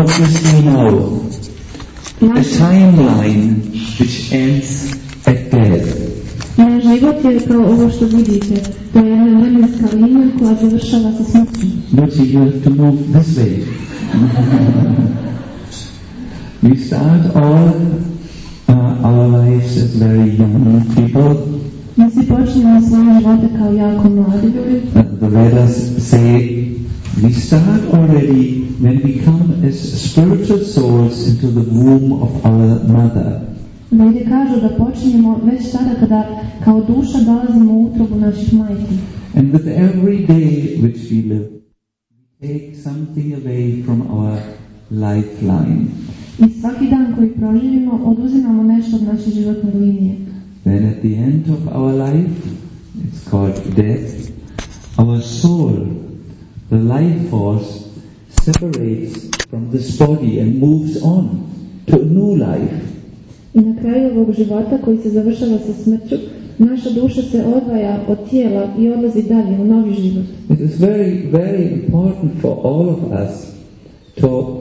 what you see now, a timeline which ends at death. Naš život je kao ovo što vidite, to je jedna vremenska linija koja završava sa smrću. But you have to move this way. We start all our lives as very young people. Mi svi počinjemo svoje živote kao jako mladi ljudi. The Vedas say we start already when we come as spiritual souls into the womb of our mother. Vede kažu da počinjemo već tada kada kao duša dolazimo u utrobu naših majki. And with every day which we live, we take something away from our lifeline. I svaki dan koji proživimo oduzimamo nešto od naše životne linije. Then at the end of our life, it's called death, our soul, the life force, separates from this body and moves on to a new life. I na kraju ovog života koji se završava sa smrću, naša duša se odvaja od tijela i odlazi dalje u novi život. It is very, very important for all of us to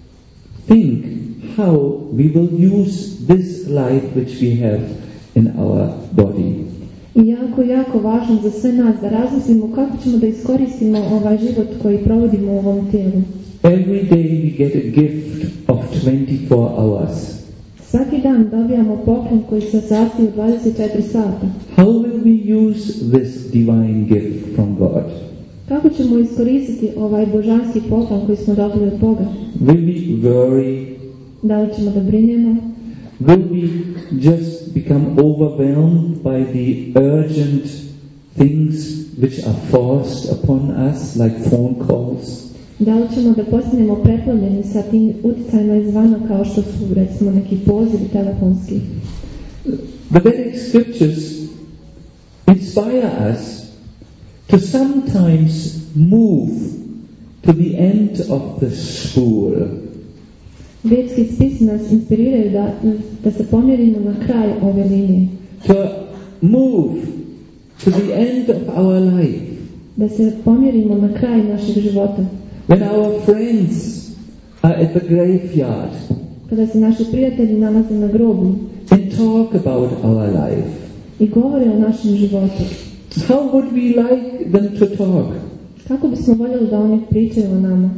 think how we will use this life which we have in our body. I jako važno za sve nas da razmislimo kako ćemo da iskoristimo ovaj život koji provodimo u ovom tijelu. Every day we get a gift of 24 hours. Svaki dan dobijamo poklon koji se sastoji u 24 sata. How will we use this divine gift from God? Kako ćemo iskoristiti ovaj božanski poklon koji smo dobili od Boga? Will we worry? Da li ćemo da brinemo? Will we just become overwhelmed by the urgent things which are forced upon us, like phone calls? Da li ćemo da postanemo preplavljeni sa tim uticajima izvana kao što su recimo neki pozivi telefonski? The Vedic scriptures inspire us to sometimes move to the end of the spool. Vedski spisi nas inspiriraju da se pomjerimo na kraj ove linije. To move to the end of our life. Da se pomjerimo na kraj našeg života. When our friends are at the graveyard. Kada se naši prijatelji nalaze na groblju. And talk about our life. I govore o našem životu. How would we like them to talk? Kako bismo voljeli da oni pričaju o nama?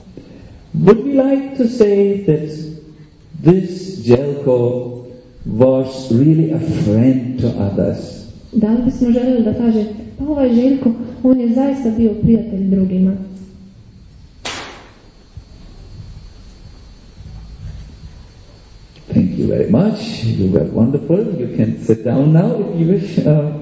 Would we like to say that this Jelko was really a friend to others? Da li bismo željeli da kaže, pa ovaj Željko, on je zaista bio prijatelj drugima? Thank you very much. You were wonderful. You can sit down now if you wish.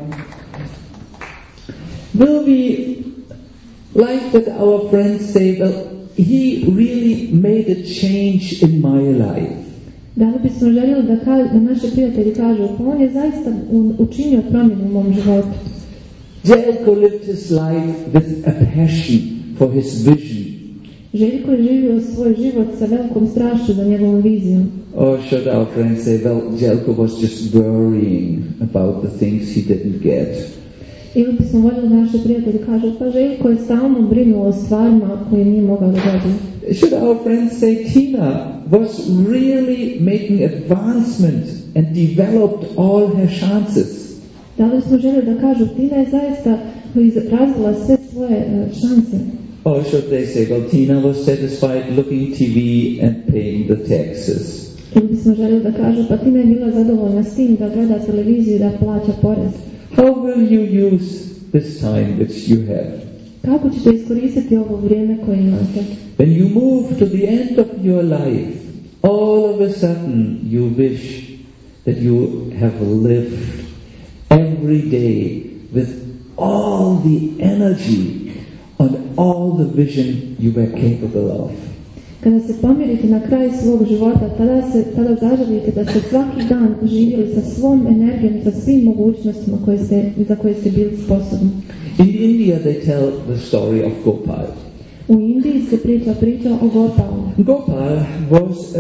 Will we like that our friends say, well, he really made a change in my life? Da li bismo željeli da naši prijatelji kažu, pa on je zaista učinio promjenu u mom životu? Jelko lived his life with a passion for his vision. Željko je živio svoj život sa velikom strašću za njegovom vizijom. Or should our friends say, well, Jelko was just worrying about the things he didn't get? Ili bismo voljeli da naši prijatelji kažu, pa Željko je stalno brinuo o stvarima koje nije mogao da dobije. Should our friends say, Tina was really making advancement and developed all her chances? Da li smo željeli da kažu, Tina je zaista razvila sve svoje šanse? Or should they say, well, Tina was satisfied looking TV and paying the taxes? Ili bismo željeli da kažu, pa Tina je bila zadovoljna s tim da gleda televiziju i da plaća porez? How will you use this time which you have? Kako ćete iskoristiti ovo vrijeme koje imate? When you move to the end of your life, all of a sudden you wish that you have lived every day with all the energy and all the vision you were capable of. Kada se pomirite na kraj svog života, tada zaželite da ste svaki dan živjeli sa svom energijom, sa svim mogućnostima za koje ste bili sposobni. In India they tell the story of Gopal. U Indiji se priča o Gopalu. Gopal was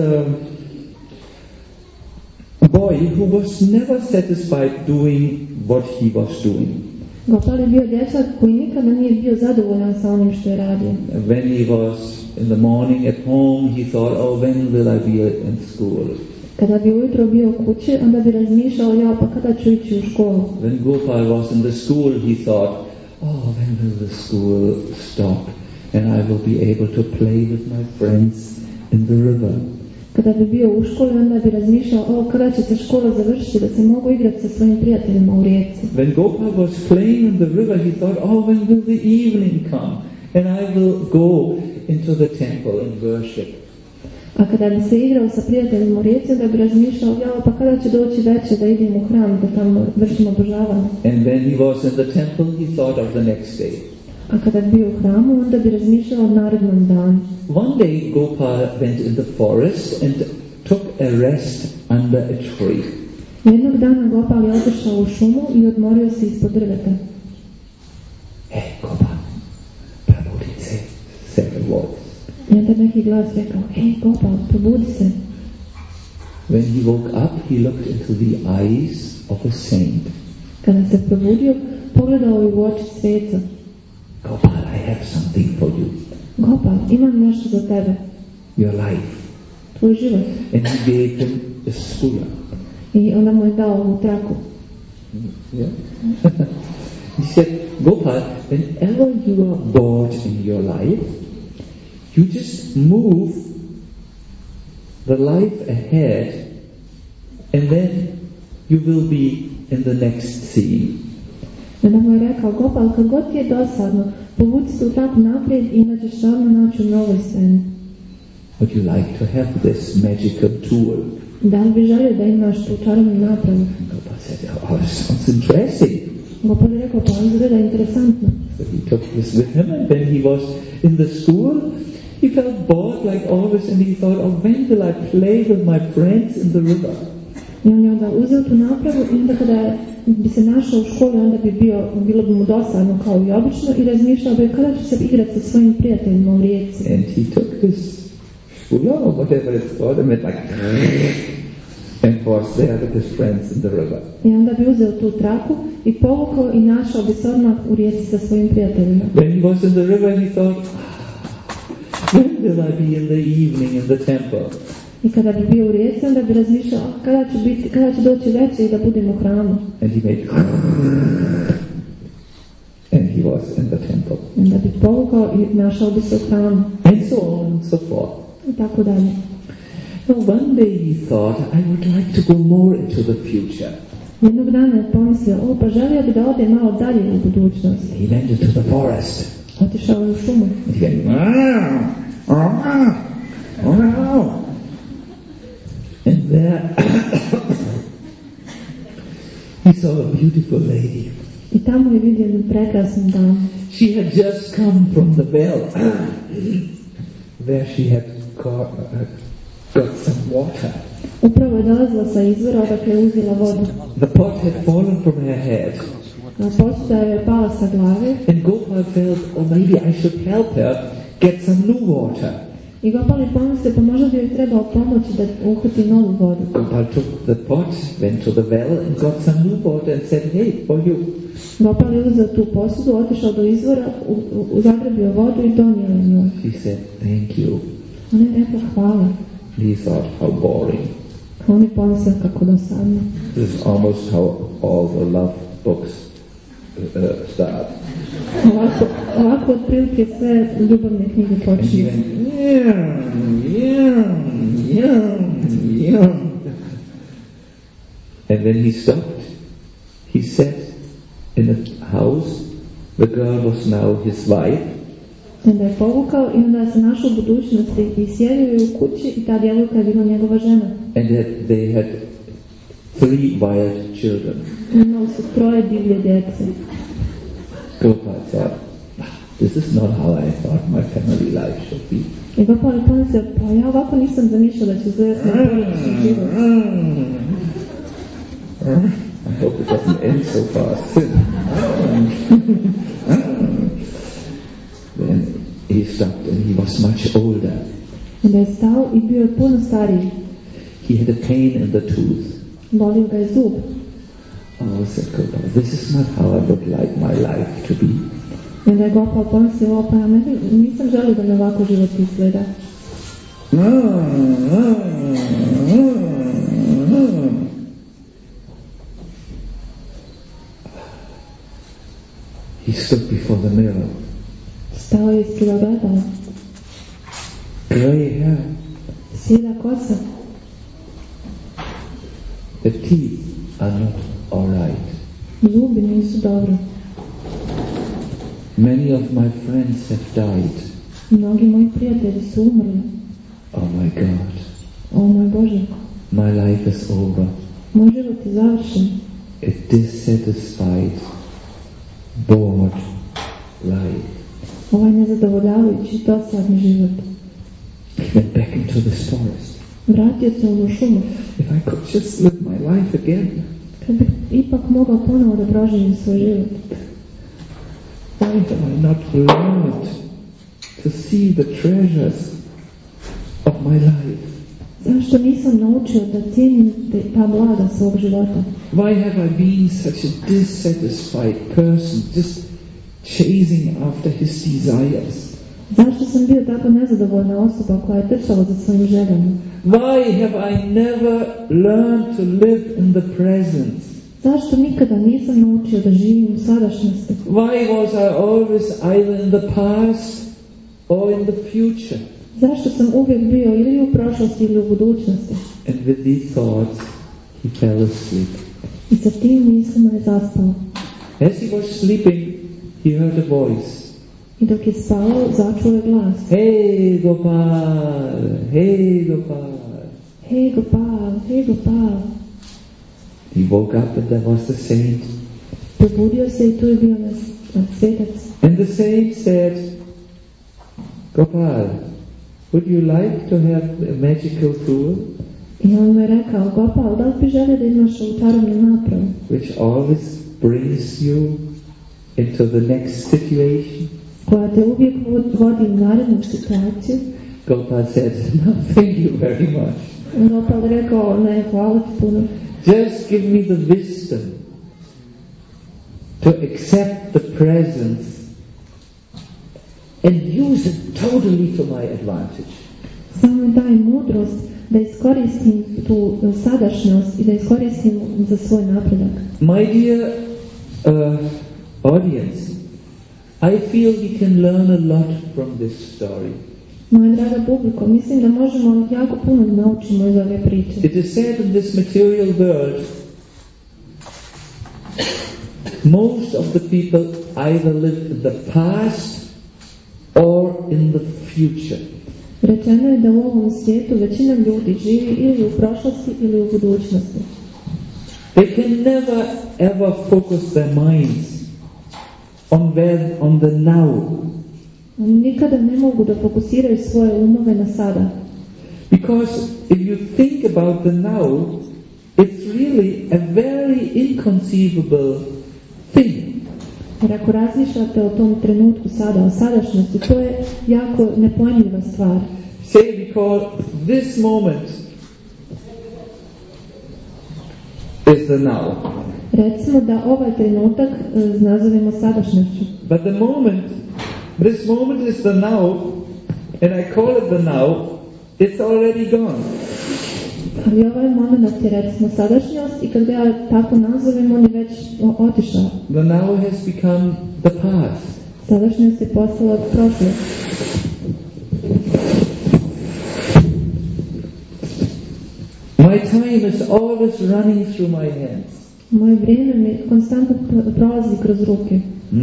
a boy who was never satisfied doing what he was doing. Gopal je bio dječak koji nikada nije bio zadovoljan sa onim što je radio. When he was in the morning at home, he thought, oh, when will I be in school? Kada bi ujutro bio kući, onda bi razmišljao, ja, pa kada ću ići u školu? When Gopal was in the school, he thought, oh, when will the school stop and I will be able to play with my friends in the river? Kada bi bio u školi, onda bi razmišljao, o, kada će se škola završiti, da se mogu igrati sa svojim prijateljima u rijeci. When Gopal was playing in the river, he thought, oh, when will the evening come and I will go into the temple and worship? A kada bi se igrao sa prijateljima u rijeci, onda bi razmišljao, ja, pa kada će doći večer da idem u hram, da tamo vršimo obožavanje. And when he was in the temple, he thought of the next day. A kada bi bio u hramu, onda bi razmišljao o narednom danu. One day, Gopal went in the forest and took a rest under a tree. Jednog dana Gopal je otišao u šumu i odmorio se ispod drveta. Hey, Gopal, probudite, said the voice. I onda neki glas rekao, hej Gopal, probudi se. When he woke up, he looked into the eyes of a saint. Kada se probudio, pogledao je u oči sveca. Gopal, I have something for you. Gopal, imam nešto za tebe. Your life. Tvoj život. And he gave him a skula. I onda mu je dao ovu traku. Yeah. He said, Gopal, whenever you are bored in your life, you just move the life ahead and then you will be in the next scene. Onda mu je rekao, Gopal, kad god ti je dosadno, povuci se u traku naprijed i onda ćeš ravno naći u novoj sceni. Would you like to have this magical tool? Da li bi želio da imaš tu čarobnu napravu? Gopal said, oh, this sounds interesting. Gopal je rekao, pa on izgleda interesantno. So he took this with him, and when he was in the school, he felt bored like always, and he thought, oh, when will I play with my friends in the river? I on je onda uzeo tu napravu i onda kada bi se našao u školi, onda bi bilo bi mu dosadno kao i obično i razmišljao bi kada će se igrati sa svojim prijateljima u rijeci. And he took this shula or whatever it's called, and went like, and was there with his friends in the river. I onda bi uzeo tu traku i povukao i našao bi se odmah u rijeci sa svojim prijateljima. When he was in the river, he thought, when will I be in the evening in the temple? I kada bi bio u rijeci, onda bi razmišljao kada će doći večer i da budem u hramu. And he made, and he was in the temple. I onda bi povukao i našao bi se u hramu. And so on and so forth. I tako dalje. Now one day he thought, I would like to go more into the future. Jednog dana je pomislio, pa želio bi da ode malo dalje u budućnost. He went into the forest. Otišao je u šumu. And he went, and there he saw a beautiful lady. I tamo je vidio jednu prekrasnu damu. She had just come from the well, where she had got some water. Upravo je dolazila sa izvora, odakle je uzela vodu. The pot had fallen from her head. A posuda je pala sa glave. And Gopal felt, oh, maybe I should help her get some new water. I Gopal je pomislio, pa možda bi joj trebao pomoći da uhvati novu vodu. Gopal took the pot, went to the well and got some new water and said, hey, for you. Gopal je uzeo tu posudu, otišao do izvora, zagrabio vodu i donio je nju. She said, thank you. On je rekao hvala. He thought, how boring. On je pomislio kako dosadno. This is almost how all the love books start. Ovako otprilike sve ljubavne knjige And he počinju. went, and when he stopped, he sat in a house. The girl was now his wife. Onda je povukao i onda se našao u budućnosti i sjedio je u kući i ta djevojka je bila njegova žena. And they had 3 wild children. Imali su 3 divlje djece. Gopal thought, this is not how I thought my family life should be. I Gopal je pomislio, pa ja ovako nisam zamišljao da će izgledati na porodični život. I hope it doesn't end so fast. Then he stopped and he was much older. Onda je stao i bio je puno stariji. He had a pain in the tooth. Bolio ga je zub. Oh, said Gopal, this is not how I would like my life to be. I onda je Gopal pomislio, pa ja nisam želio da me ovako život izgleda. He stood before the mirror. Stao je ispred ogledala. Grey hair. Sijeda kosa. The teeth are not all right. Zubi nisu dobro. Many of my friends have died. Mnogi moji prijatelji su umrli. Oh my God. O moj Bože. My life is over. Moj život je završen. A dissatisfied, bored life. Ovaj nezadovoljavajući, dosadni život. He went back into this forest. Vratio se u šumu. If I could just live my life again. Kad bih ipak mogao ponovo da proživim svoj život. Why have I not learned to see the treasures of my life? Zašto nisam naučio da cijenim ta blaga svog života? Why have I been such a dissatisfied person, just chasing after his desires? Zašto sam bio tako nezadovoljna osoba koja je trčala za svojim željama? Why have I never learned to live in the present? Zašto nikada nisam naučio da živim u sadašnjosti? Why was I always either in the past or in the future? Zašto sam uvijek bio ili u prošlosti ili u budućnosti? And with these thoughts, he fell asleep. I sa tim mislima je zaspao. As he was sleeping, he heard a voice. I dok je spao, začuo je glas. Hey Gopal, hey Gopal. Hej Gopal, hej Gopal. He woke up and there was the saint. Probudio se i tu je bio svetac. And the saint said, Gopal, would you like to have a magical tool? I on mu je rekao, Gopal, da li bi želio da imaš ovu čarobnu napravu? Which always brings you into the next situation? Koja te uvijek vodi u narednu situaciju? Gopal said, no, thank you very much. Gopal rekao, ne, hvala ti puno. Just give me the wisdom to accept the presence and use it totally to my advantage. Samo daj mudrost da iskoristim tu sadašnjost i da iskoristim za svoj napredak. My dear audience, I feel we can learn a lot from this story. Moja draga publiko, mislim da možemo jako puno da naučimo iz ove priče. It is said in this material world, most of the people either live in the past or in the future. Rečeno je da u ovom svijetu većina ljudi živi ili u prošlosti ili u budućnosti. They can never ever focus their minds on the now. Oni nikada ne mogu da fokusiraju svoje umove na sada. Because if you think about the now, it's really a very inconceivable thing. Jer ako razmišljate o tom trenutku sada, o sadašnjosti, to je jako nepojmljiva stvar. Say we call this moment is the now. Recimo da ovaj trenutak nazovemo sadašnjošću. But this moment is the now, and I call it the now, it's already gone. Ali ovaj moment je recimo sadašnjost i kad ga ja tako nazovem, on je već otišao. The now has become the past. Sadašnjost je postala prošlost. My time is always running through my hands. Moje vrijeme mi konstantno prolazi kroz ruke.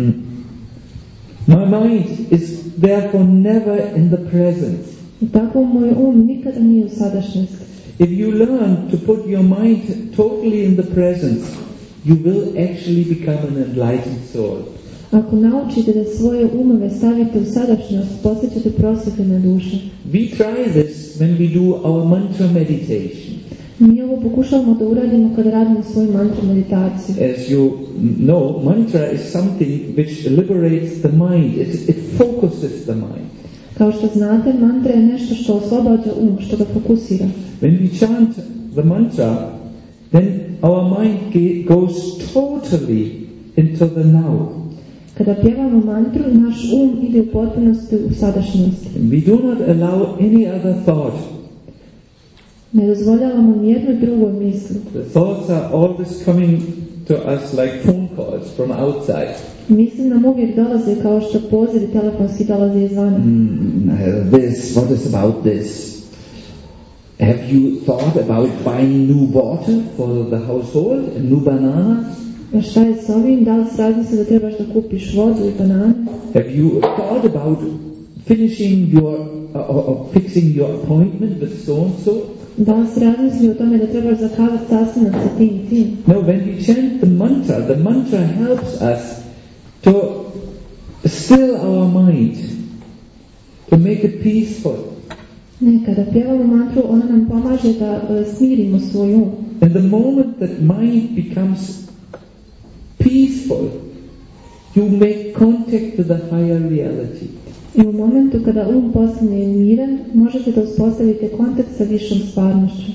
My mind is therefore never in the present. I tako moj nikada nije u sadašnjosti. If you learn to put your mind totally in the present, you will actually become an enlightened soul. Ako naučite da svoje umove stavite u sadašnjost, postaćete prosvetljene duše. We try this when we do our mantra meditation. Mi ovo pokušavamo da uradimo kada radimo svoju mantra meditaciju. As you know, mantra is something which liberates the mind. It focuses the mind. Kao što znate, mantra je nešto što oslobađa što ga fokusira. When we chant the mantra, then our mind goes totally into the now. Kada pjevamo mantru, naš ide u potpunosti u sadašnjost. We do not allow any other thought. Ne dozvoljavamo nijednoj drugoj misli. The thoughts are always coming to us like phone calls from outside. Misli nam uvijek dolaze kao što pozivi telefonski dolaze izvana. What is about this? Have you thought about buying new water for the household, new bananas? Šta je s ovim? Da li se razmisli da trebaš da kupiš vodu i banane? Have you thought about finishing your or fixing your appointment with so and so? Da li se razmisli o tome da trebaš zakazati sastanak sa tim i tim? No, when we chant the mantra helps us to still our mind, to make it peaceful. Ne, kada pjevamo mantru, ona nam pomaže da smirimo svoj um. And the moment that mind becomes peaceful, you make contact with the higher reality. I u momentu kada postane miran, možete da uspostavite kontakt sa višom stvarnošću.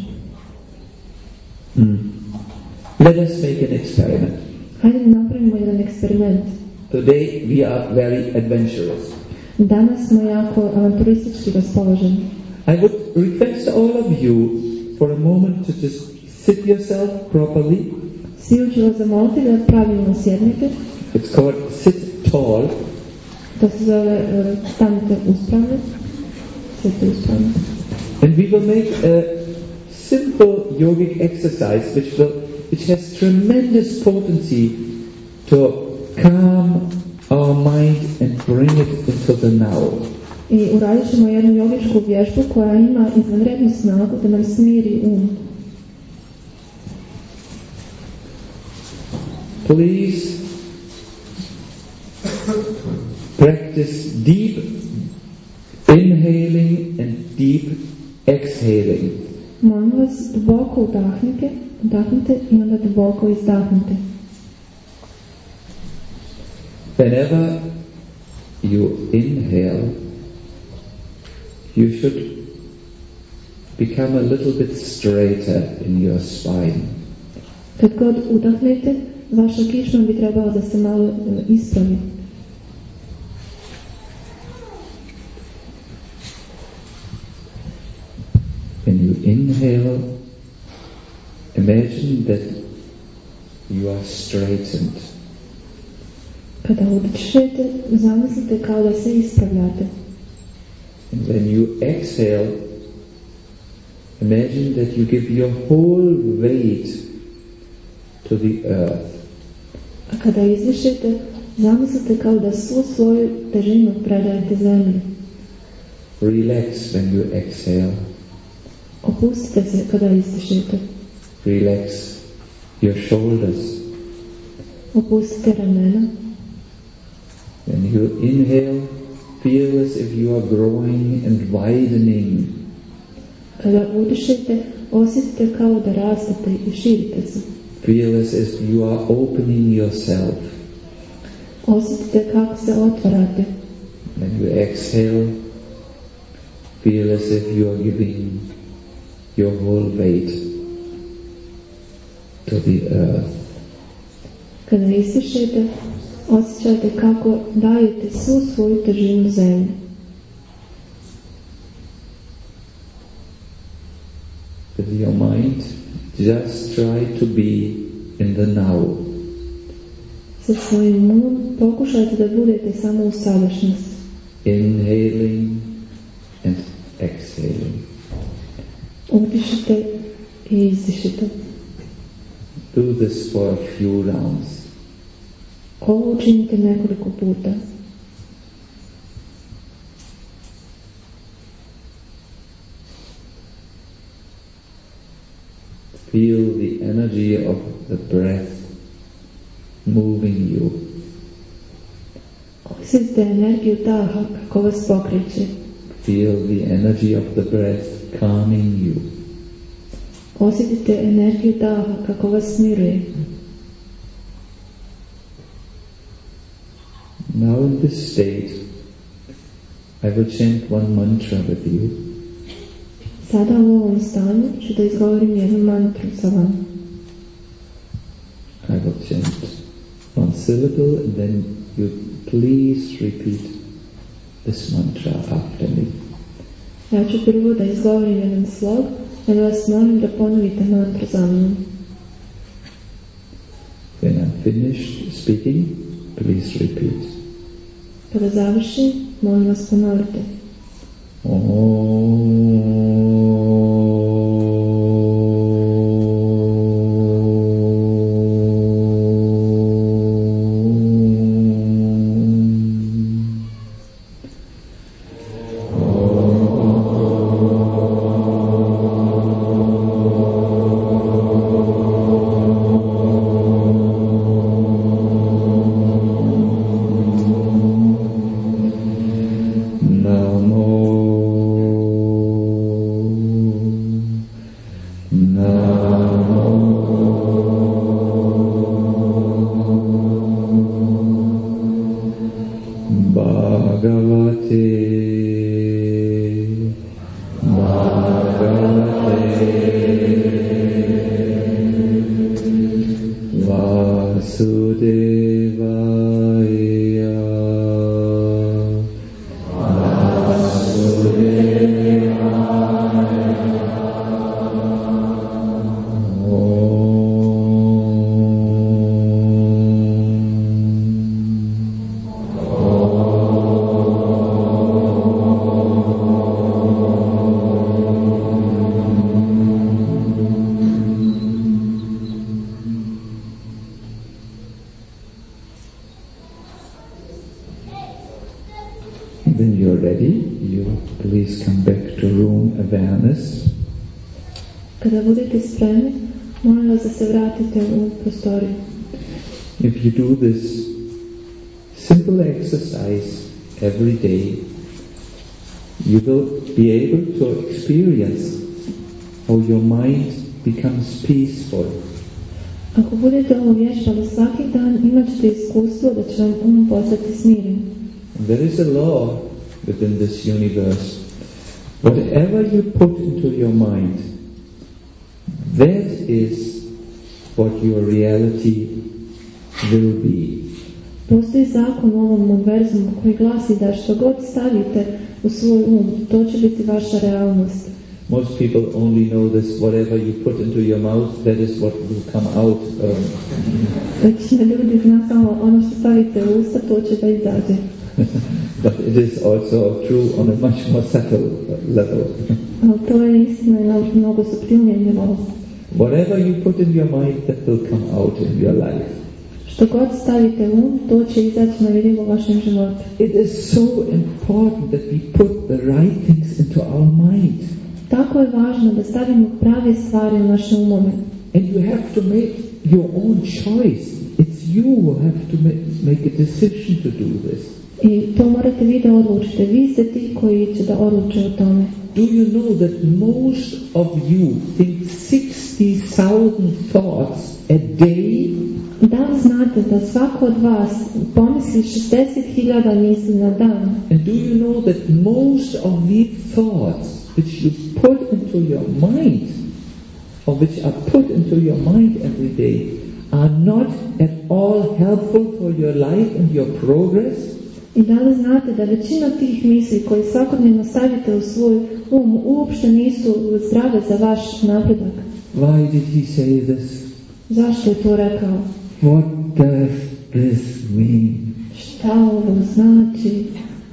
Let us make an experiment. Hajde da napravimo jedan eksperiment. Today we are very adventurous. Danas smo jako avanturistički raspoloženi. I would request all of you for a moment to just sit yourself properly. Svi ću vas zamoliti da pravilno sjednete. It's called sit tall. To se zove stanite uspravno. Sjedite uspravno. And we will make a simple yogic exercise which has tremendous potency to calm our mind and bring it into the now. I uradit ćemo jednu jogičku vježbu koja ima izvanrednu snagu da nam smiri um. Please practice deep inhaling and deep exhaling. Molim vas, duboko udahnite i onda duboko izdahnite. Whenever you inhale, you should become a little bit straighter in your spine. Kad god udahnete, vaša kičma bi trebala da se malo ispravi. When you inhale, imagine that you are straightened. Kada udišete, zamislite kao da se ispravljate. And when you exhale, imagine that you give your whole weight to the earth. A kada izdišete, zamislite kao da svu svoju težinu predajete zemlji. Relax when you exhale. Opustite se kada izdišete. Relax your shoulders. Opustite ramena. When you inhale, feel as if you are growing and widening. Kada udišete, osjetite kao da rastete i širite se. Feel as if you are opening yourself. Osjetite kako se otvarate. When you exhale, feel as if you are giving your whole weight to the earth. Kada izdišete, osjećate kako dajete svu svoju težinu zemlji. With your mind, just try to be in the now. Sa svojim umom pokušajte da budete samo u sadašnjosti. Inhaling and exhaling. Udišite i izdišite. Do this for a few rounds. Ovo učinite nekoliko puta. Feel the energy of the breath moving you. Osjetite energiju daha kako vas pokreće. Feel the energy of the breath calming you. Osjetite energiju daha kako vas smiruje. Now in this state, I will chant one mantra with you. Sada u ovom stanju ću da izgovorim jednu mantru sa vama. I will chant one one syllable, and then you please repeat this mantra after me. Ja ću prvo da izgovorim jedan slog, a vas molim da ponovite mantru za mnom. When I'm finished speaking, please repeat. Kada završim, molim vas ponovite. When you're ready, you please come back to room awareness. Kada budete spremni, molim vas da se vratite u prostoriju. If you do this simple exercise every day, you will be able to experience how your mind becomes peaceful. Ako budete ovo vježbali svaki dan, imat ćete iskustvo da će vam postati smiren. There is a law within this universe. Whatever you put into your mind, that is what your reality will be. Postoji zakon u ovom univerzumu koji glasi da što god stavite u svoj to će biti vaša realnost. Most people only know this, whatever you put into your mouth, that is what will come out. Većina ljudi zna samo ono što stavite u usta, to će da izađe. But it is also true on a much more subtle level. Ali to je istina na mnogo suptilnijem nivou. Whatever you put in your mind, that will come out in your life. Što god stavite to će izaći na vidljivo u vašem životu. It is so important that we put the right things into our mind. Tako je važno da stavimo prave stvari u naše umove. And you have to make your own choice. It's you who have to make a decision to do this. I to morate vi da odlučite. Vi ste ti koji će da odluče o tome. Do you know that most of you think 60,000 thoughts a day? Da li znate da svako od vas pomisli 60.000 misli na dan? And do you know that most of these thoughts which you put into your mind, or which are put into your mind every day, are not at all helpful for your life and your progress? I da li znate da većina tih misli koje svakodnevno stavite u svoj uopšte nisu zdrave za vaš napredak? Why did he say this? Zašto je to rekao? What does this mean? Šta ovo znači?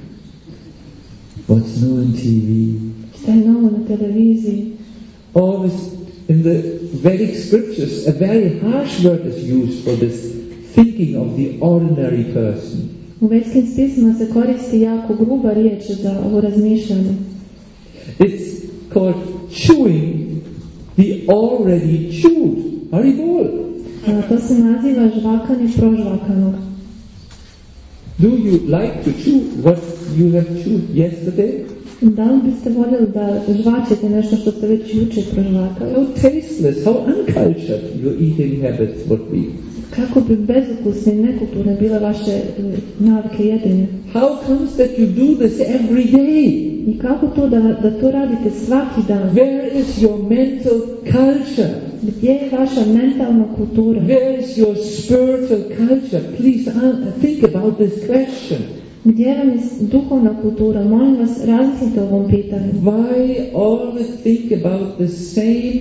What's new on TV? Šta je novo na televiziji? Always in the Vedic scriptures, a very harsh word is used for this thinking of the ordinary person. U vedskim spisima se koristi jako gruba riječ za ovo razmišljanje. It's called chewing the already chewed. Haribol. To se naziva žvakanje prožvakanog. Do you like to chew what you have chewed yesterday? Da li biste voljeli da žvačete nešto što ste već jučer prožvakali? How tasteless, how uncultured your eating habits would be. Kako bi bezukusne i nekulturne bile vaše navike jedenja? How comes that you do this every day? I kako to da to radite svaki dan? Where is your mental culture? Gdje je vaša mentalna kultura? Where is your spiritual culture? Please think about this question. Gdje vam je duhovna kultura? Molim vas, razmislite o ovom pitanju. Why always think about the same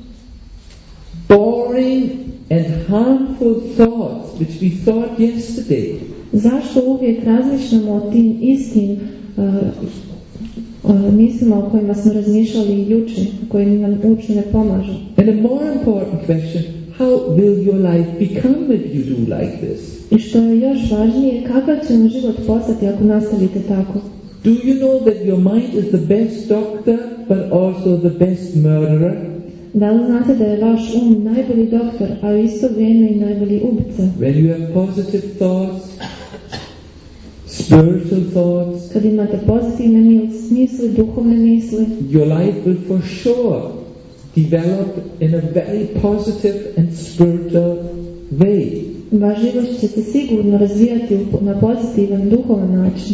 boring and harmful thoughts which we thought yesterday? Zašto uvijek razmišljamo o tim istim mislima o kojima smo razmišljali jučer, koji nam uopće ne pomažu? And a more important question, how will your life become if you do like this? I što je još važnije, kakav će vam život postati ako nastavite tako? Do you know that your mind is the best doctor but also the best murderer? Da li znate da je vaš najbolji doktor, a u isto vrijeme i najbolji ubica? When you have positive thoughts, spiritual thoughts, Kad imate pozitivne misli, duhovne misli, your life will for sure develop in a very positive and spiritual way. vaš život će se sigurno razvijati na pozitivan, duhovan način.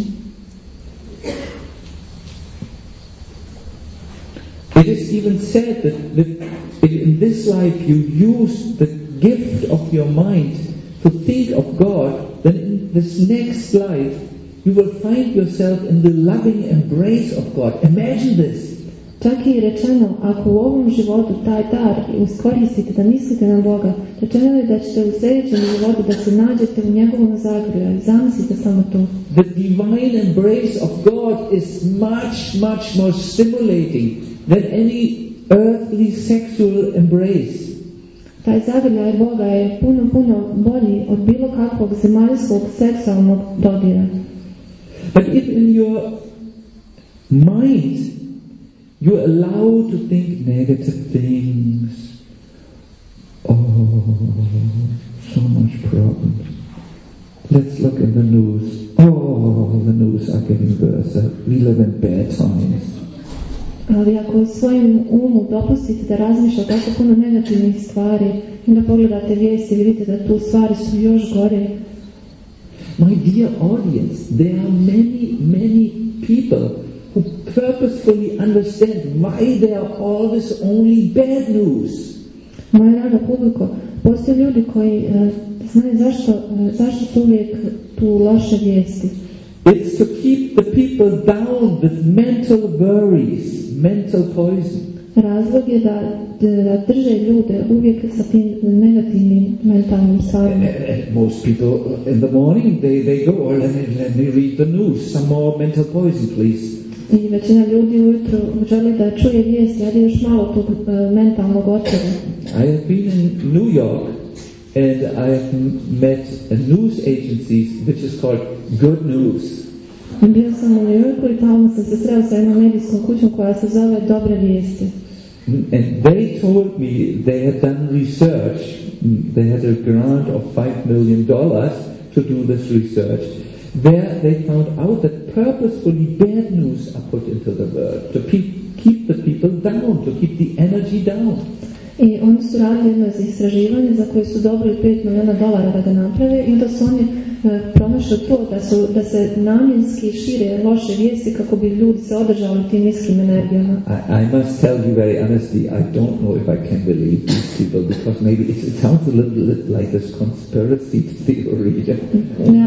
It is even said that in this life you use the gift of your mind to think of God, then in this next life you will find yourself in the loving embrace of God. Imagine this. Čak je rečeno, ako u ovom životu taj dar iskoristite da mislite na Boga, rečeno je da ćete u sljedećem životu da se nađete u njegovom zagrljaju. Zamislite samo to. The divine embrace of God is much more stimulating than any earthly sexual embrace. Taj zagrljaj Boga je puno bolji od bilo kakvog zemaljskog seksualnog dodira. But if in your mind you allow to think negative things, so much problems. Let's look at the news. The news are getting worse. We live in bad times. Ali ako u svojim umu dopustite da razmišlja tako puno negativnih stvari, onda pogledate vijesti i vidite da tu stvari su još gore. My dear audience, there are many people who purposefully understand why there are always only bad news. Moja draga publiko, postoje ljudi koji znaju zašto su uvijek tu loše vijesti. It's to keep the people down with mental worries, mental poison. Razlog je da drže ljude uvijek sa tim negativnim mentalnim stvarima. Most people in the morning they go, let me read the news, some more mental poison please. I većina ljudi ujutro želi da čuje vijesti, ali još malo tog mentalnog otrova. I have been in New York and I have met a news agency which is called Good News. Bio sam u New Yorku i tamo sam se sreo sa jednom medijskom kućom koja se zove Dobre vijesti. And they told me they had done research. They had a grant of $5 million to do this research. There they found out that purposefully bad news are put into the world to keep the people down, to keep the energy down. I oni su radili jedno istraživanje za koje su dobili $5 milijuna da ga naprave i onda su oni pronašli to da se namjenski šire loše vijesti kako bi ljudi se održali u tim niskim energijama. I must tell you very honestly, I don't know if I can believe these people because maybe it sounds a little like this conspiracy theory. Ja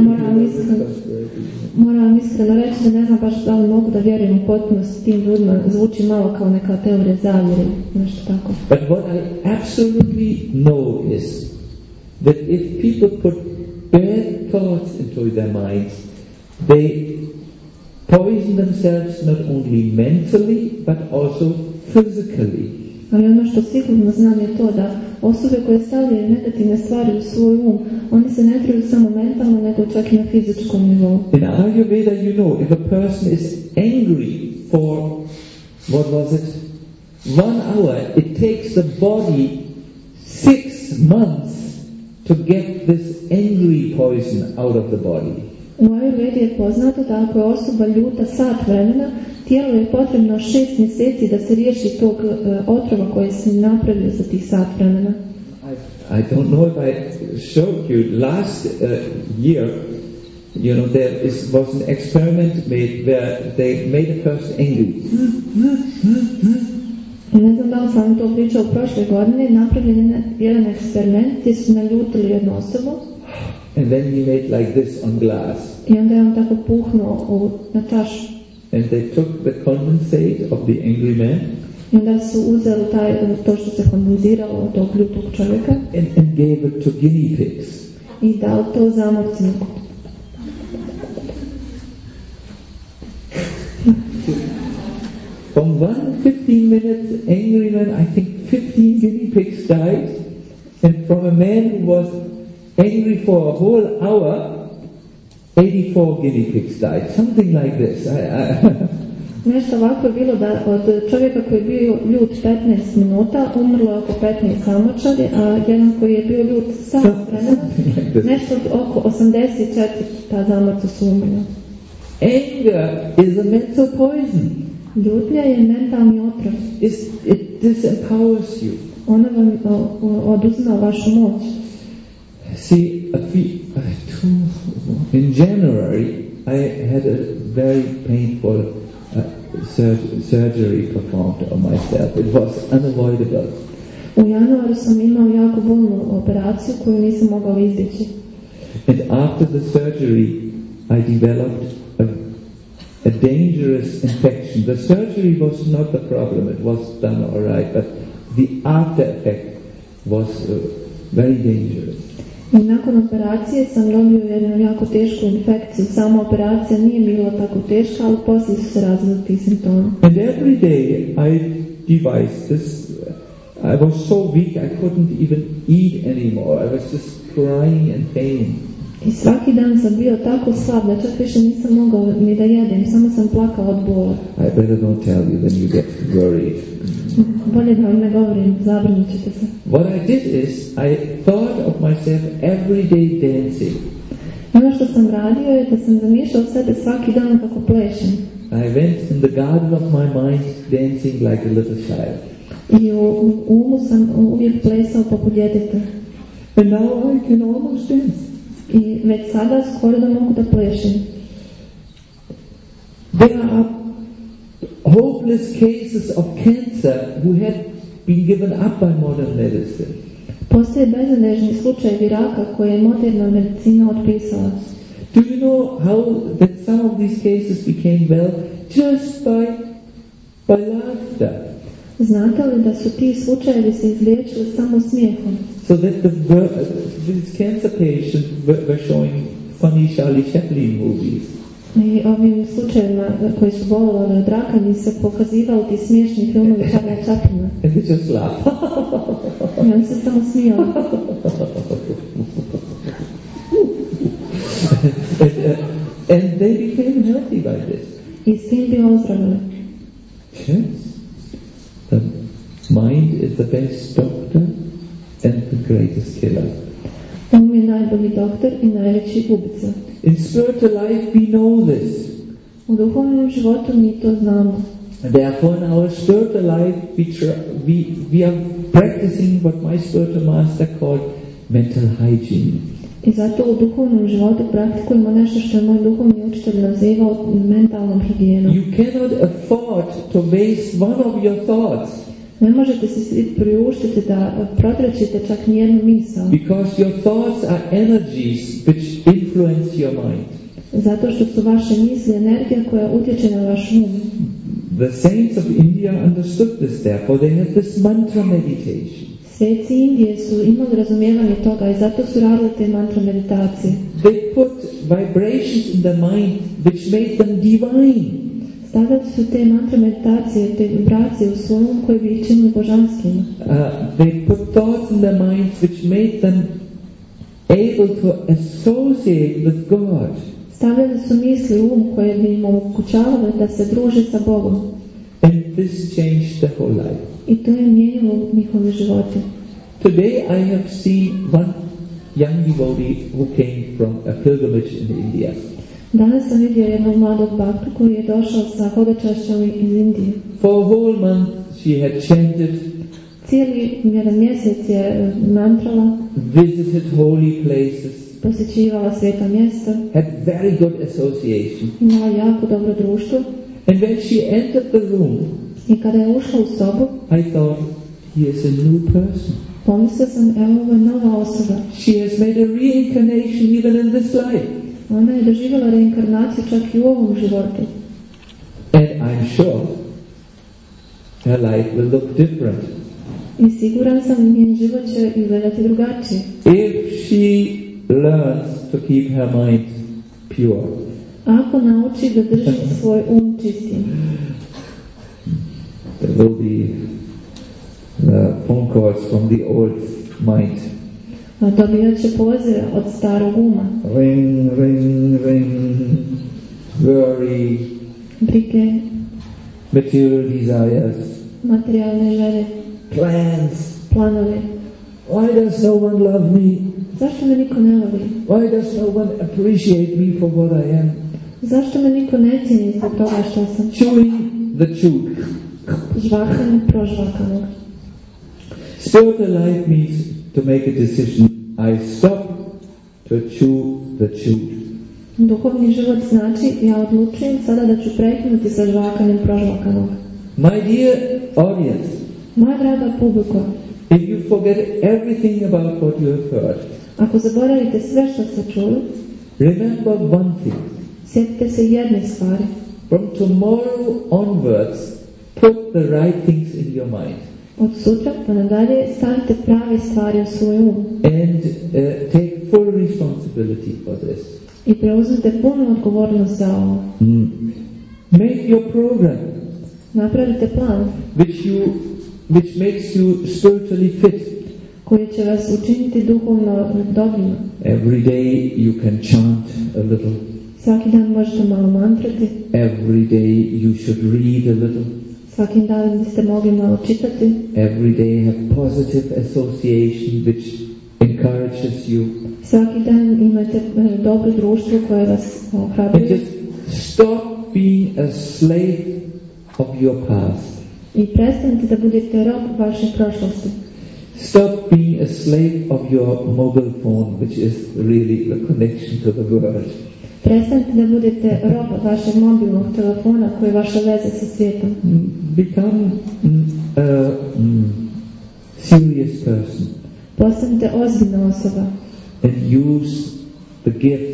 moram iskreno reći da ne znam baš da li mogu da vjerujem u potpunost tim ljudima, zvuči malo kao neka teorija zavjere, nešto tako. But what I absolutely know is that if people put bad thoughts into their minds, they poison themselves not only mentally but also physically. Ali ono što sigurno znam je to da osobe koje stavljaju negativne stvari u svoj um, oni se ne truju samo mentalno, nego čak i na fizičkom nivou. In Ayurveda, you know, if a person is angry for, what was it, 1 hour, it takes the body 6 months to get this angry poison out of the body. U Ayurvedi je poznato da ako je osoba ljuta sat vremena, tijelo je potrebno 6 mjeseci da se riješi tog otrova koji se napravio za tih sat vremena. I don't know if I showed you last year, you know, there was an experiment made where they made a person angry. Ne znam da li sam vam to pričao prošle godine, napravljen je jedan eksperiment gdje su naljutili jednu osobu. And then he made like this on glass. I onda je on tako puhnuo na čašu. And they took the condensate of the angry man. I onda su uzeli to što se kondenziralo od tog ljutog čovjeka. And gave it to guinea pigs. I dao to zamorcima. From 15 angry man, I think 15 guinea pigs died. And from a man who was angry for a whole hour, 84 guinea pigs died. Something like this. Nešto ovako je bilo da od čovjeka koji je bio ljut 15 minuta umrlo je oko 15 samočadi, a jedan koji je bio ljut sat vremena, nešto oko 84 ta zamorca su umrlo. Anger is a mental poison. Ljutnja je mentalni otrov. It disempowers you. Ona vam oduzima vašu moć. See, in January, I had a very painful surgery performed on myself. It was unavoidable. U januaru sam imao jako bolnu operaciju koju nisam mogao izbjeći. And after the surgery, I developed a dangerous infection. The surgery was not the problem; it was done all right, but the after effect was very dangerous. I nakon operacije sam dobio jednu jako tešku infekciju. Sama operacija nije bila tako teška, ali poslije su se razvili ti simptomi. And every day I devised this. I was so weak I couldn't even eat anymore. I was just crying and pain. I svaki dan sam bio tako slab da čak više nisam mogao ni da jedem, samo sam plakao od bola. I better not tell you, then you get worried. Bolje da vam ne govorim, zabrinut ćete se. What I did is, I thought of myself every day dancing. Ono što sam radio je da sam zamišljao sebe svaki dan kako plešem. I went in the garden of my mind dancing like a little child. I u umu sam uvijek plesao poput djeteta. And now I can almost dance. I već sada skoro da mogu da plešem. There are hopeless cases of cancer who had been given up by modern medicine. Postoje beznadežni slučajevi raka koje je moderna medicina otpisala. Do you know how that some of these cases became well just by laughter? Znate li da su ti slučajevi se izliječili samo smijehom? So that these cancer patients were showing funny Charlie Chaplin movies. I ovim slučajevima koji su bolovali od raka mi se pokazivali ti smiješni filmovi Charlie Chaplina. And they just laugh. I oni se samo smijali. And they became healthy by this. I s tim bi ozdravili. Yes. The mind is the best doctor and the greatest killer. Um je najbolji doktor i najveći ubica. In spiritual life we know this. U duhovnom životu mi to znamo. And therefore in our spiritual life we are practicing what my spiritual master called mental hygiene. I zato u duhovnom životu praktikujemo nešto što je moj duhovni učitelj nazivao mentalnom higijenom. You cannot afford to waste one of your thoughts. Ne možete se priuštiti da protraćite čak nijednu misao. Because your thoughts are energies which influence your mind. Zato što su vaše misli energija koja utječe na vaš um. The saints of India understood this, therefore they had this mantra meditation. Sveci Indije su imali razumijevanje toga i zato su radili te mantra meditacije. They put vibrations in the mind which made them divine. Stavljali su te mantra meditacije, te vibracije u svoj um koje bi ih činili božanskima. They put thoughts in their minds which made them able to associate with God. Stavljali su misli u um koje bi im omogućavale da se druže sa Bogom. And this changed the whole life. I to je mijenjalo njihove živote. Today I have seen one young devotee who came from a pilgrimage in India. Danas sam vidio jednog mladog baktu koji je došao sa hodočašćom iz Indije. For a whole month she had chanted, cijeli jedan mjesec je mantrala, visited holy places, posjećivala sveta mjesta, had very good association. imala jako dobro društvo. And when she entered the room, I kada je ušla u sobu, I thought, he is a new person. pomislio sam, evo ovo je nova osoba. She has made a reincarnation even in this life. Ona je doživjela reinkarnaciju čak i u ovom životu. And I'm sure her life will look different. I siguran sam, njen život će izgledati drugačije. If she learns to keep her mind pure. Ako nauči da drži svoj čistim. There will be phone calls from the old mind. Dobijat će pozive od starog uma. Ring, ring, ring. Worry. Brige. Material desires. Materijalne želje. Plans. Planovi. Why does no one love me? Zašto me niko ne voli? Why does no one appreciate me for what I am? Zašto me niko ne cijeni zbog toga što sam? Chewing the chewed. Žvakan prožvakanog. Spiritual life means to make a decision. I stop to chew the chewed. Duhovni život znači, ja odlučujem sada da ću prekinuti sa žvakanjem prožvakanog. My dear audience, moja draga publiko, if you forget everything about what you have heard, ako zaboravite sve što ste čuli, remember one thing. Sjetite se jedne stvari. From tomorrow onwards, put the right things in your mind. Od sutra pa nadalje stavite prave stvari u svoj um. And take full responsibility for this. I preuzmite punu odgovornost za ovo. Make your program. Napravite plan. Which makes you spiritually fit. Koji će vas učiniti duhovno dobrima. Every day you can chant a little. Svaki dan možete malo mantrati. Every day you should read a little. Svaki dan biste mogli malo čitati. Every day have positive association which encourages you. Svaki dan imate dobro društvo koje vas ohrabruje. And just stop being a slave of your past. I prestanite da budete rob vaše prošlosti. Stop being a slave of your mobile phone, which is really the connection to the world. Prestanite da budete rob vašeg mobilnog telefona koji je vaša veza sa svijetom. Become a serious person. Postanite ozbiljna osoba. And use the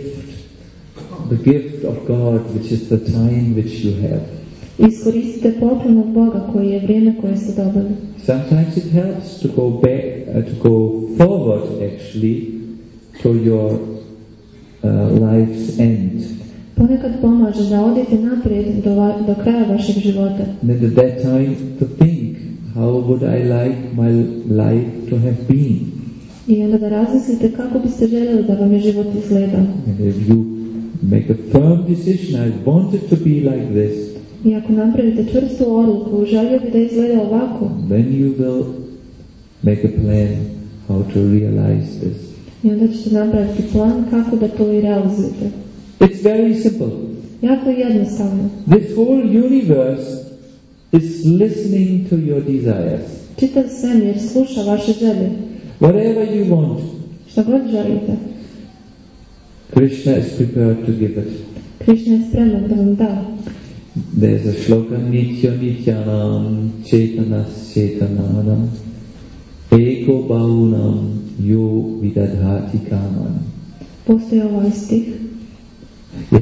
gift of God, which is the time which you have. Iskoristite poklon od Boga koji je vrijeme koje ste dobili. Sometimes it helps to go back, to go forward actually to your life's end. Ponekad pomaže da odete naprijed do kraja vašeg života. And at that time to think, how would I like my life to have been? I onda da razmislite kako biste željeli da vam je život izgledao. And if you make a firm decision, I want it to be like this. I ako napravite čvrstu odluku, želio bi da izgleda ovako, then you will make a plan how to realize this. I onda ćete napraviti plan kako da to i realizujete. It's very simple. Jako jednostavno. This whole universe is listening to your desires. Čitav svemir sluša vaše želje. Whatever you want. Šta god želite. Krishna is prepared to give it. Krishna je spreman da vam da. There's a shloka nitya nityanam chetanas chetananam eko baunam yo vidadhati kaman. Postoji ovaj stih. Yes.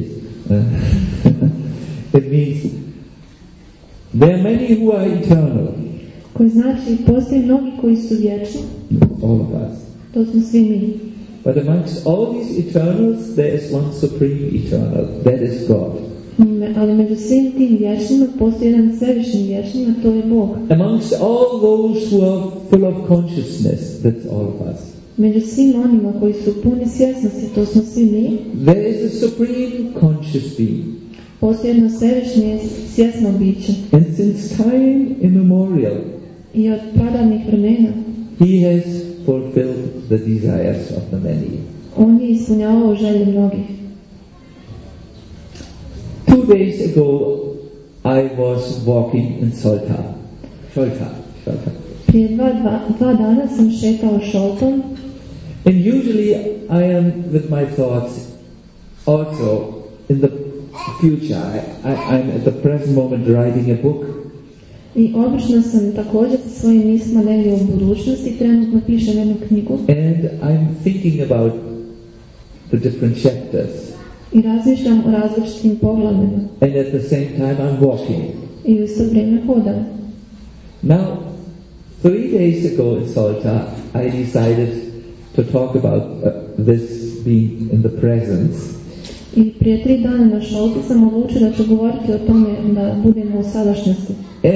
It means there are many who are eternal. Koji znači postoji mnogi koji su vječni. All of us. To smo svi mi. But amongst all these eternals there is one supreme eternal. That is God. Ali među svim tim vječnima postoji jedan svevišnji vječni, a to je Bog. Amongst all those who are full of consciousness, that's all of us. Među svim onima koji su puni svjesnosti, to smo svi mi. There is a supreme conscious being. Postoji jedno svevišnje svjesno biće. And since time immemorial, I od pradavnih vremena, he has fulfilled the desires of the many. On je ispunjavao želje mnogih. 2 days ago, I was walking in Solta. Prije dva dana sam šetao Šoltom. And usually I am with my thoughts also in the future. I'm at the present moment writing a book. I obično sam također sa svojim mislima negdje u budućnosti, trenutno pišem jednu knjigu. And I'm thinking about the different chapters. I razmišljam o različitim poglavljima. And at the same time I'm walking. I u isto vrijeme hodam. Now, 3 days ago in Salta, I decided to talk about this being in the presence. I prije 3 dana na Šolti sam odlučila da ću govoriti o tome da budemo u sadašnjosti.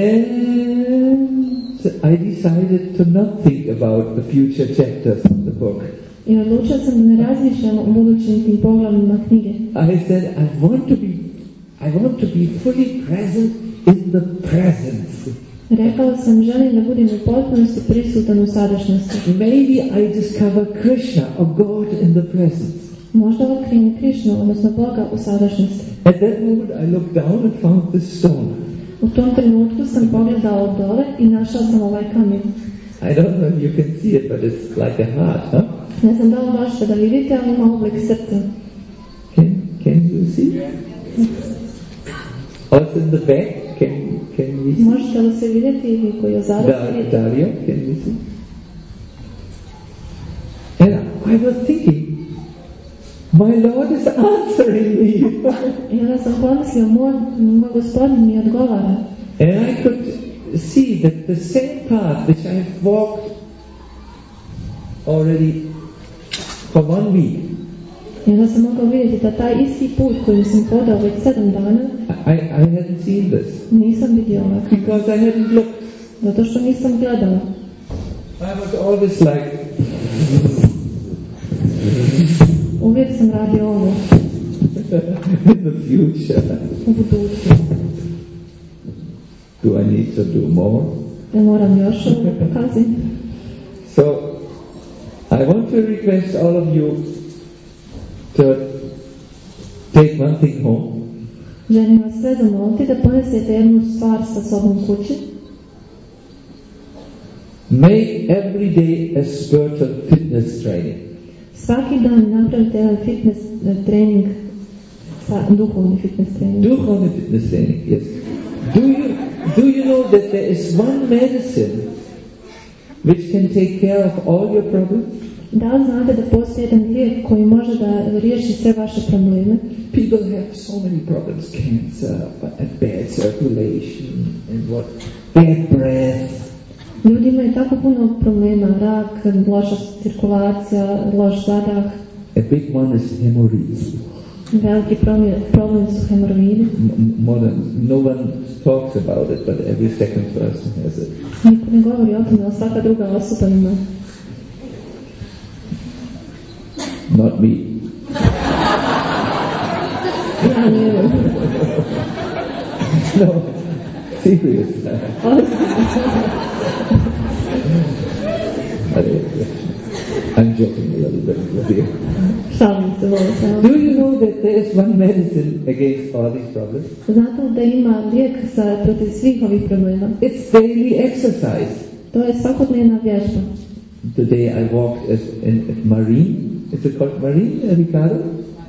And I decided to not think about the future chapters of the book. I odlučila sam da ne razmišljam o budućim tim poglavljima knjige. I said I want to be fully present in the presence. Rekao sam, želim da budem u potpunosti prisutan u sadašnjosti. Maybe I discover Krishna or God in the presence. Možda otkrijem Krišnu, odnosno Boga u sadašnjosti. At that moment I looked down and found this stone. U tom trenutku sam pogledao dole i našao sam ovaj kamen. I don't know if you can see it, but it's like a heart, huh? Ne znam da li možete da vidite, ali ima oblik srca. Can you see? Also in the back, can we see? Možete li se vidjeti i koji je zaraz vidjeti? Dario, can we see? And I was thinking, my Lord is answering me. I onda sam pomislio, moj Gospodin mi odgovara. And I could see that the same path which I have walked already for 1 week. I onda sam mogao vidjeti da taj isti put kojim sam hodao već 7 dana, I hadn't seen this. Nisam vidio ovaj. Because I hadn't looked. Zato što nisam gledala. I was always like, uvijek sam radio ovo. in the future. U budućnosti. Do I need to do more? Ja moram još ovo pokazati. So, I want to request all of you to take one thing home. Želim vas sve zamoliti da ponesete jednu stvar sa sobom kući. Make every day a spiritual fitness training. Svaki dan napravite jedan fitness trening, duhovni fitness trening. Duhovni fitness training, yes. Do you know that there is one medicine which can take care of all your problems? Da li znate da postoji jedan lijek koji može da riješi sve vaše probleme? People have so many problems, cancer, and bad circulation, and bad breath. Ljudi imaju tako puno problema, rak, loša cirkulacija, loš zadah. A big one is hemorrhoids. Veliki problem su hemoroidi. No one talks about it, but every second person has it. Niko ne govori o tome, ali svaka druga osoba ima. Not me. Ja ne. No, serious. I'm joking a little bit with you. Šalim se, volim se. Do you know that there is one medicine against all these problems? Znate da ima lijek protiv svih ovih problema? It's daily exercise. To je svakodnevna vježba. Today I walked at Marine. Is it called Marine, Ricardo?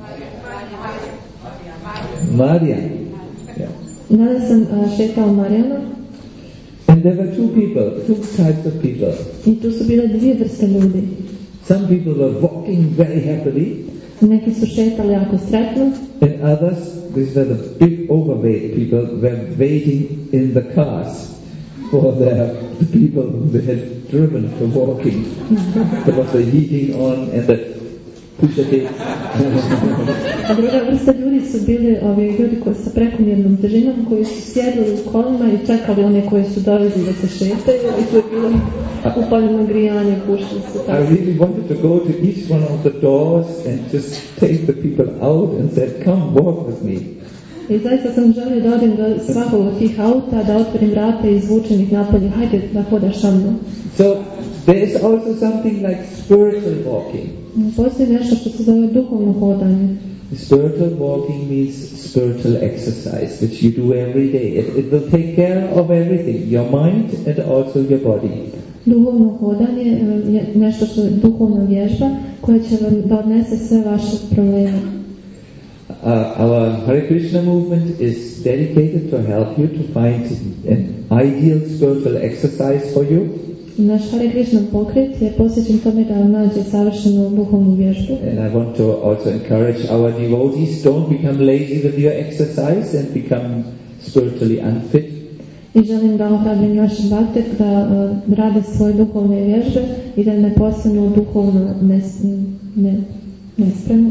Marian. Yeah. Danas sam šetao Marijana. And there were two types of people. I tu su bile dvije vrste ljudi. Some people were walking very happily. Neki su šetali jako sretno. And others, these were the big overweight people, were waiting in the cars for the people who had driven to walking. There was the heating on and the push-a-day. A druga vrsta ljudi su bili ljudi koji sa prekomjernom težinom, koji su sjedili u kolima i čekali one koji su dovezli da se šetaju i to je bilo upaljeno grijanje, pušili se tako. I really wanted to go to each one of the doors and just take the people out and said, come walk with me. I zaista sam želio da odim do svakog od tih auta, da otvorim vrata i izvučem ih napolje, hajde da hodaš sa mnom. So there is also something like spiritual walking. Postoji nešto što se zove duhovno hodanje. Spiritual walking means spiritual exercise, which you do every day. It will take care of everything, your mind and also your body. Duhovno hodanje je nešto što je duhovna vježba koja će vam da odnese sve vaše probleme. Our Hare Krishna movement is dedicated to help you to find an ideal spiritual exercise for you. Naš Hare Krishna pokret je posvećen tome da vam nađe savršenu duhovnu vježbu. And I want to also encourage our devotees, don't become lazy with your exercise and become spiritually unfit. I želim da ohrabrim naše bhakte da rade svoje duhovne vježbe i da ne postanu duhovno nespremni.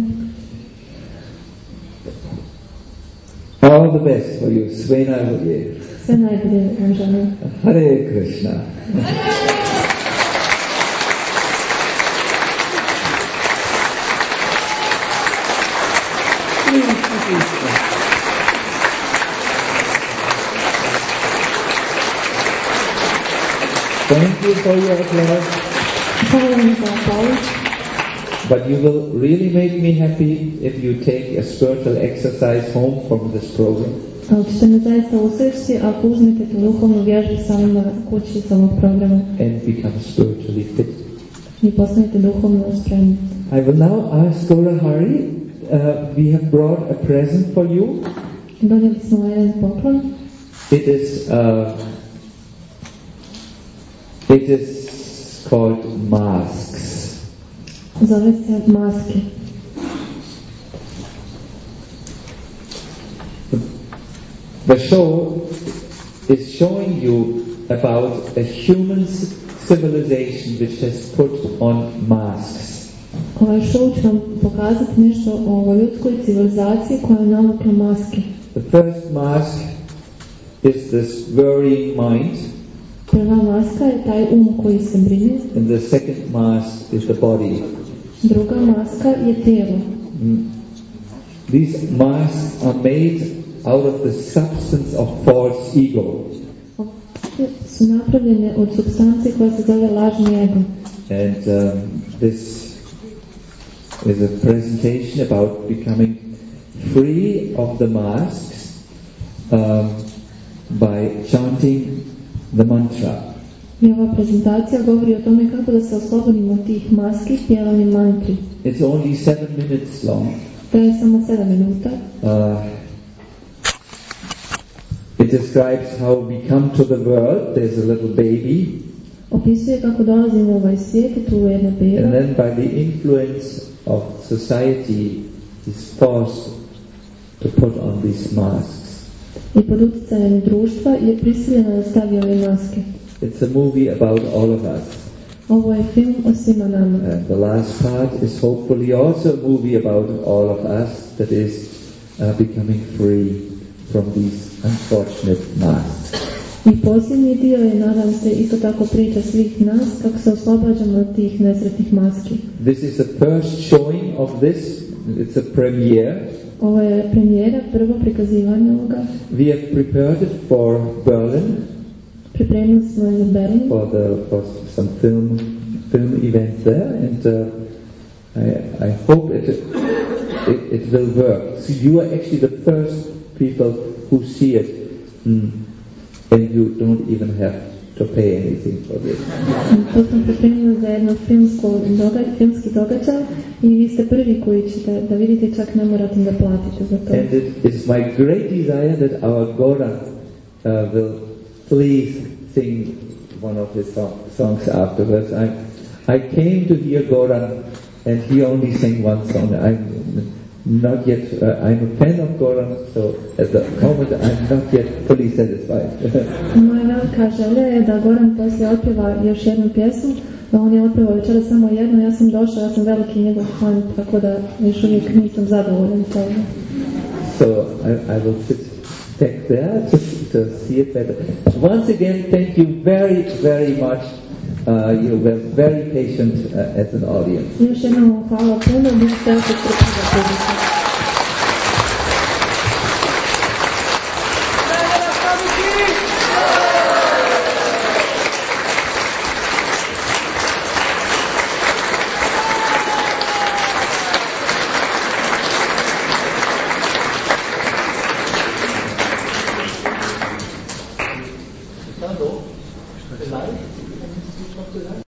All the best for you, sve najbolje. Sve najbolje vam želim. Hare Krishna. Thank you for your applause. But you will really make me happy if you take a spiritual exercise home from this program. Ali ćete me zaista usrećiti ako uzmete tu duhovnu vježbu samo na kući sa ovog programa. And become spiritually fit. I postanete duhovno spremni. I will now ask Gaura Hari, we have brought a present for you. Donijeli smo jedan poklon. It is called masks. Zove se maske. The show is showing you about a human civilization which has put on masks. Ovaj show će vam pokazati nešto o ovoj ljudskoj civilizaciji koja je navukla maske. The first mask is this worrying mind. Prva maska je taj koji se brine. And the second mask is the body. Druga maska je tijelo. These masks are made out of the substance of false ego. Su napravljene od supstance koja se zove lažni ego. And this is a presentation about becoming free of the masks by chanting the mantra. I ova prezentacija govori o tome kako da se oslobodimo od tih maski pjevanjem mantri. It's only 7 minutes long. Traje samo 7 minuta. It describes how we come to the world. There's a little baby. Opisuje kako dolazimo u ovaj svijet i tu je jedna beba. And then by the influence of society is forced to put on these masks. I pod utjecajem društva je prisiljena da stavi ove maske. It's a movie about all of us. Ovo je film o svima nama. And the last part is hopefully also a movie about all of us, that is becoming free from these unfortunate masks. I posljednji dio je, nadam se, isto tako priča svih nas kako se oslobađamo od tih nesretnih maski. This is the first showing of this. It's a premiere. Ovo je premijera, prvo prikazivanje ovoga. We have prepared it for Berlin. Pripremili smo je za Berlin. For some film event there, and I hope it will work. So you are actually the first people who see it, and you don't even have to pay anything for this. To smo pripremili za jedno filmski događaj i vi ste prvi koji ćete da vidite, čak ne morate da platite za to. And it is my great desire that our Gaura will please sing one of his songs afterwards. I came to hear Gaura, and he only sang one song. I'm not yet. I'm a fan of Gaura, so at the moment I'm not yet fully satisfied. Moja velika želja je da Goran poslije otpjeva još jednu pjesmu. On je otpjevao večera samo jednu. Ja sam došla, ja sam veliki njegov fan, tako da još uvijek nisam zadovoljan toga. So I will sit back there to see it better. Once again, thank you very, very much. You were very patient as an audience. Još jednom hvala puno, vi ste jako strpljivi.